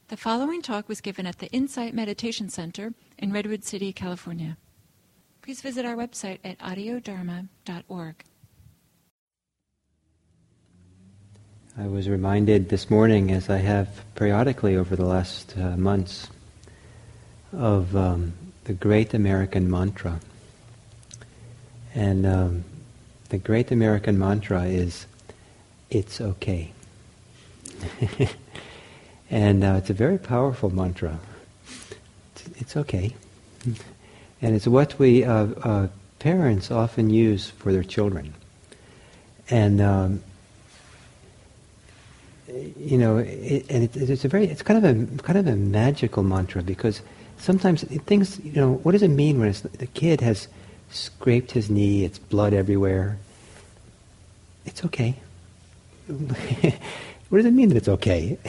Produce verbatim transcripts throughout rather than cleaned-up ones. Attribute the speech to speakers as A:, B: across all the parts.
A: The following talk was given at the Insight Meditation Center in Redwood City, California. Please visit our website at audio dharma dot org.
B: I was reminded this morning, as I have periodically over the last uh, months, of um, the great American mantra. And um, the great American mantra is, "It's okay." And uh, it's a very powerful mantra. It's, it's okay. And it's what we, uh, uh, parents often use for their children. And, um, you know, it, and it, it's a very, it's kind of a, kind of a magical mantra, because sometimes things, you know, what does it mean when it's, the kid has scraped his knee, it's blood everywhere? It's okay. What does it mean that it's okay?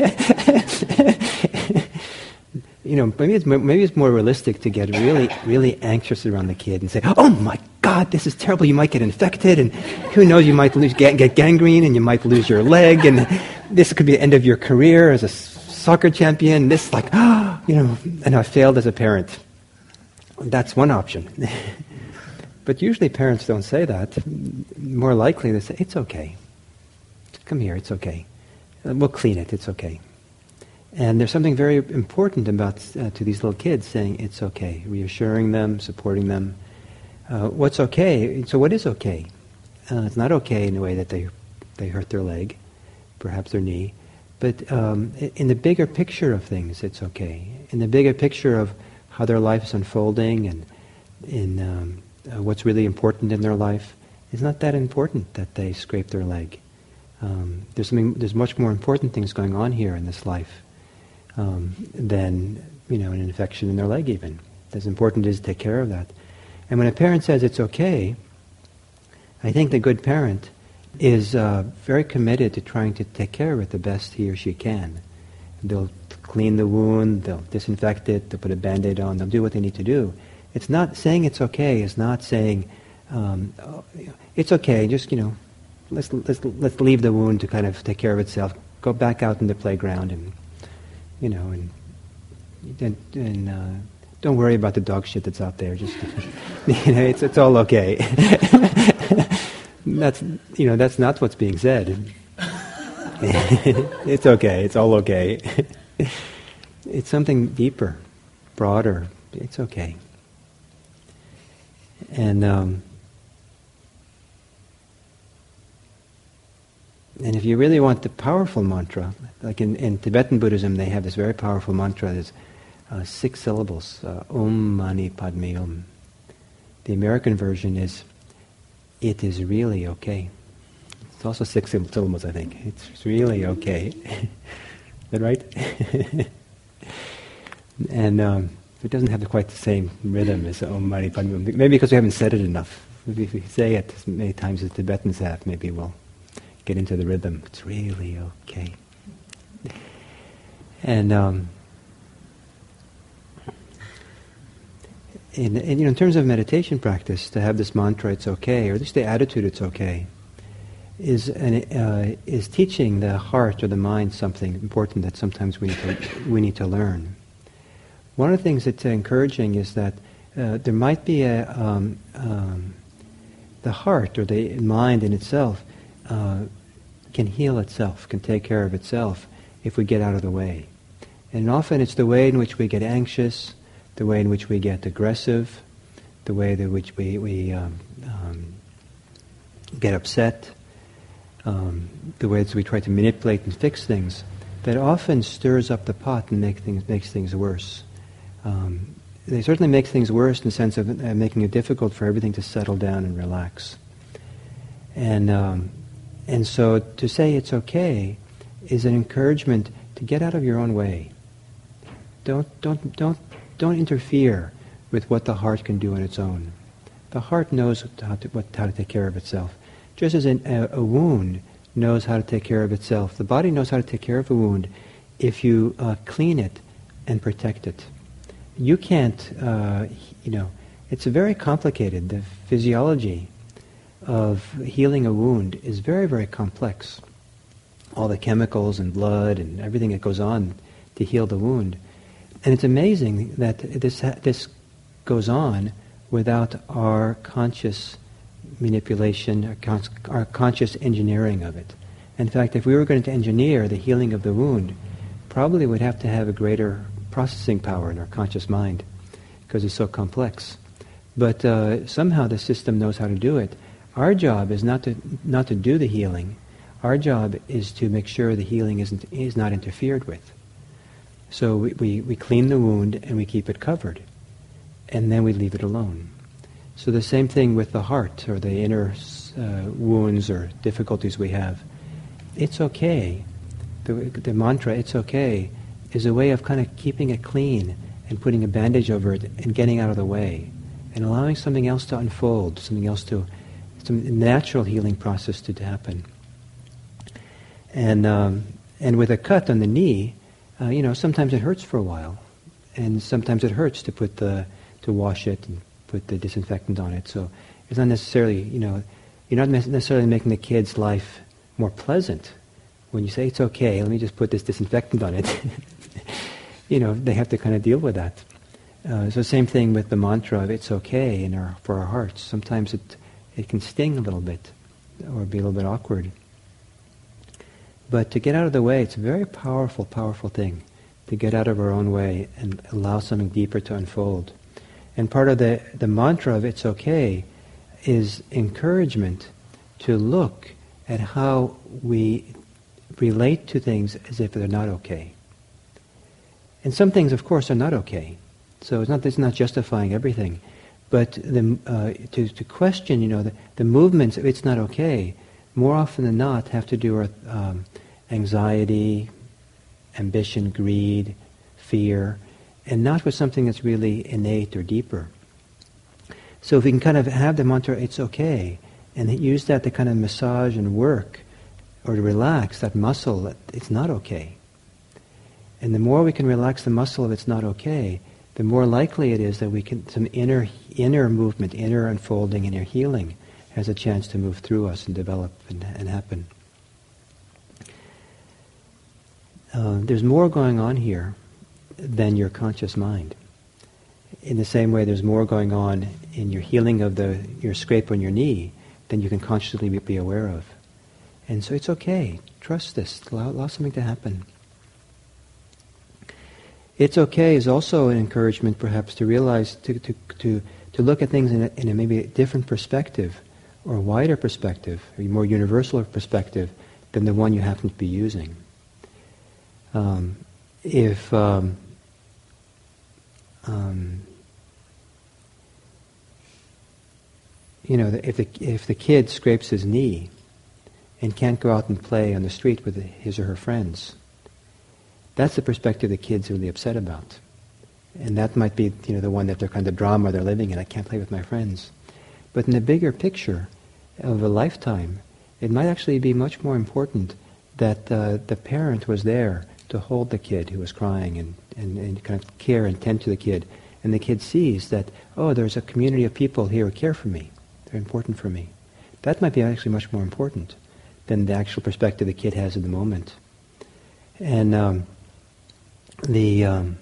B: You know, maybe it's maybe it's more realistic to get really, really anxious around the kid and say, "Oh my God, this is terrible! You might get infected, and who knows? You might lose, get, get gangrene, and you might lose your leg, and this could be the end of your career as a soccer champion." This, like, oh, you know, and I failed as a parent. That's one option. But usually parents don't say that. More likely they say, "It's okay. Come here, it's okay. We'll clean it, it's okay." And there's something very important about uh, to these little kids saying it's okay, reassuring them, supporting them. Uh, what's okay? So what is okay? Uh, it's not okay in the way that they they hurt their leg, perhaps their knee, but um, in the bigger picture of things, it's okay. In the bigger picture of how their life is unfolding and in um, uh, what's really important in their life, it's not that important that they scrape their leg. Um, there's something. There's much more important things going on here in this life um, than, you know, an infection in their leg. Even as important it is to take care of that. And when a parent says it's okay, I think the good parent is uh, very committed to trying to take care of it the best he or she can. They'll clean the wound. They'll disinfect it. They'll put a Band-Aid on. They'll do what they need to do. It's not saying it's okay. Is not saying um, oh, it's okay. Just, you know. Let's, let's let's leave the wound to kind of take care of itself. Go back out in the playground, and you know, and and, and uh, don't worry about the dog shit that's out there. Just you know, it's it's all okay. That's you know, that's not what's being said. It's okay. It's all okay. It's something deeper, broader. It's okay. And. Um, And if you really want the powerful mantra, like in, in Tibetan Buddhism, they have this very powerful mantra. There's uh, six syllables, uh, Om Mani Padme Hum. The American version is, "It is really okay." It's also six syllables, I think. It's really okay. Is that right? And um, it doesn't have the, quite the same rhythm as Om Mani Padme Hum. Maybe because we haven't said it enough. Maybe if we say it as many times as Tibetans have, maybe we'll get into the rhythm. It's really okay. And um, in, in, you know, in terms of meditation practice, to have this mantra, "It's okay," or at least the attitude, "It's okay," is an, uh, is teaching the heart or the mind something important that sometimes we need to, we need to learn. One of the things that's encouraging is that uh, there might be a um, um, the heart or the mind in itself Uh, can heal itself, can take care of itself if we get out of the way. And often it's the way in which we get anxious, the way in which we get aggressive, the way in which we, we um, um, get upset, um, the way that we try to manipulate and fix things, that often stirs up the pot and make things, makes things worse. Um, they certainly make things worse in the sense of uh, making it difficult for everything to settle down and relax. And um, and so to say it's okay is an encouragement to get out of your own way. Don't don't don't don't interfere with what the heart can do on its own. The heart knows how to what how to take care of itself. Just as an, a, a wound knows how to take care of itself, the body knows how to take care of a wound if you uh, clean it and protect it. You can't, uh, you know, it's very complicated. The physiology of healing a wound is very, very complex. All the chemicals and blood and everything that goes on to heal the wound. And it's amazing that this ha- this goes on without our conscious manipulation, our, con- our conscious engineering of it. In fact, if we were going to engineer the healing of the wound, probably would have to have a greater processing power in our conscious mind, because it's so complex. But uh, somehow the system knows how to do it. Our job is not to not to do the healing. Our job is to make sure the healing isn't is not interfered with. So we, we, we clean the wound and we keep it covered, and then we leave it alone. So the same thing with the heart or the inner uh, wounds or difficulties we have. It's okay. The, the mantra, it's okay, is a way of kind of keeping it clean and putting a bandage over it and getting out of the way and allowing something else to unfold, something else to, some natural healing process to, to happen. And um, and with a cut on the knee, uh, you know, sometimes it hurts for a while, and sometimes it hurts to put the to wash it and put the disinfectant on it. So it's not necessarily, you know, you're not necessarily making the kid's life more pleasant when you say it's okay. Let me just put this disinfectant on it. You know, they have to kind of deal with that. Uh, so same thing with the mantra of it's okay in our for our hearts. Sometimes it it can sting a little bit or be a little bit awkward. But to get out of the way, it's a very powerful, powerful thing to get out of our own way and allow something deeper to unfold. And part of the, the mantra of it's okay is encouragement to look at how we relate to things as if they're not okay. And some things, of course, are not okay. So it's not, it's not justifying everything. But the, uh, to, to question, you know, the, the movements of it's not okay, more often than not have to do with um, anxiety, ambition, greed, fear, and not with something that's really innate or deeper. So if we can kind of have the mantra, it's okay, and use that to kind of massage and work, or to relax that muscle, that it's not okay. And the more we can relax the muscle of it's not okay, the more likely it is that we can, some inner inner movement, inner unfolding, inner healing has a chance to move through us and develop and, and happen. Uh, there's more going on here than your conscious mind. In the same way, there's more going on in your healing of the your scrape on your knee than you can consciously be, be aware of. And so it's okay. Trust this. Allow, allow something to happen. It's okay is also an encouragement, perhaps, to realize, to to to, to look at things in a, in a maybe different perspective, or a wider perspective, or a more universal perspective than the one you happen to be using. Um, if um, um, you know, if the if the kid scrapes his knee and can't go out and play on the street with his or her friends, that's the perspective the kid's really upset about, and that might be, you know, the one that they're kind of drama they're living in. I can't play with my friends. But in the bigger picture of a lifetime, it might actually be much more important that uh, the parent was there to hold the kid who was crying and, and, and kind of care and tend to the kid. And the kid sees that, oh, there's a community of people here who care for me. They're important for me. That might be actually much more important than the actual perspective the kid has in the moment. And um, the... Um,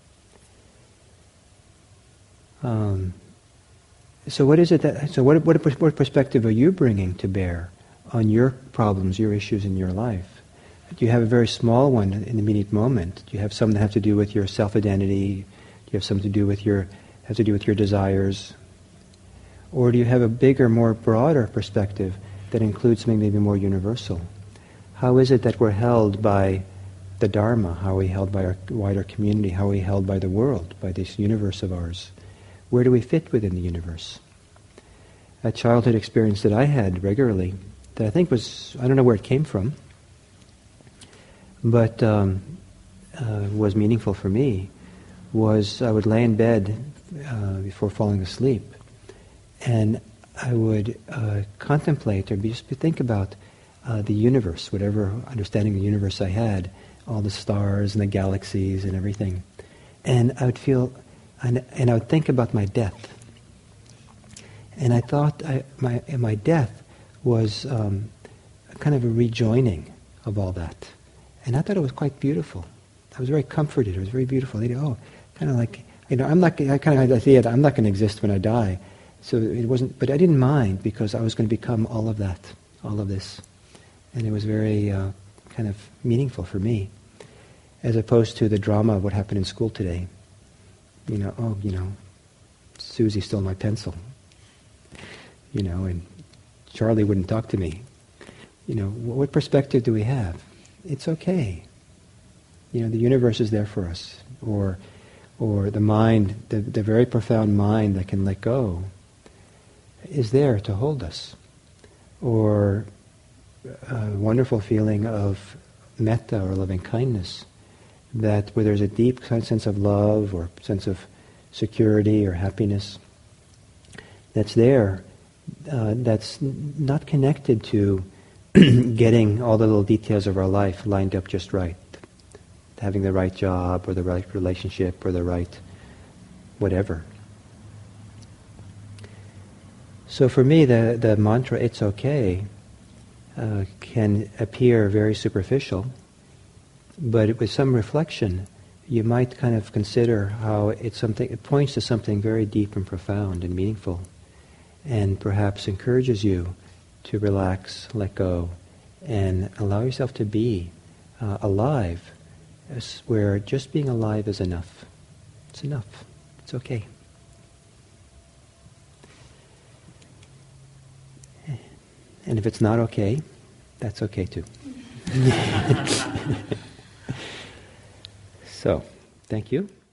B: um, so what is it that... So what, what, what perspective are you bringing to bear on your problems, your issues in your life? Do you have a very small one in the immediate moment? Do you have some that have to do with your self-identity? Do you have some to do with your have to do with your desires? Or do you have a bigger, more broader perspective that includes something maybe more universal? How is it that we're held by the Dharma? How are we held by our wider community? How are we held by the world, by this universe of ours? Where do we fit within the universe? A childhood experience that I had regularly, that I think was, I don't know where it came from, but um, uh, was meaningful for me, was I would lay in bed uh, before falling asleep, and I would uh, contemplate or just think about uh, the universe, whatever understanding of the universe I had, all the stars and the galaxies and everything, and I would feel, and, and I would think about my death, and I thought I, my my death was um, kind of a rejoining of all that. And I thought it was quite beautiful. I was very comforted. It was very beautiful. They, oh, kind of like, you know, I'm not, I kind of had the idea that I'm not going to exist when I die. So it wasn't, but I didn't mind because I was going to become all of that, all of this. And it was very uh, kind of meaningful for me, as opposed to the drama of what happened in school today. You know, oh, you know, Susie stole my pencil. You know, and Charlie wouldn't talk to me. You know, what perspective do we have? It's okay. You know, the universe is there for us. Or or the mind, the, the very profound mind that can let go, is there to hold us. Or a wonderful feeling of metta or loving kindness, that where there's a deep sense of love or sense of security or happiness that's there, uh, that's not connected to getting all the little details of our life lined up just right. Having the right job or the right relationship or the right whatever. So for me, the, the mantra, it's okay, uh, can appear very superficial, but with some reflection, you might kind of consider how it's something, it points to something very deep and profound and meaningful, and perhaps encourages you to relax, let go, and allow yourself to be uh, alive, as where just being alive is enough. It's enough. It's okay. And if it's not okay, that's okay too. So, thank you.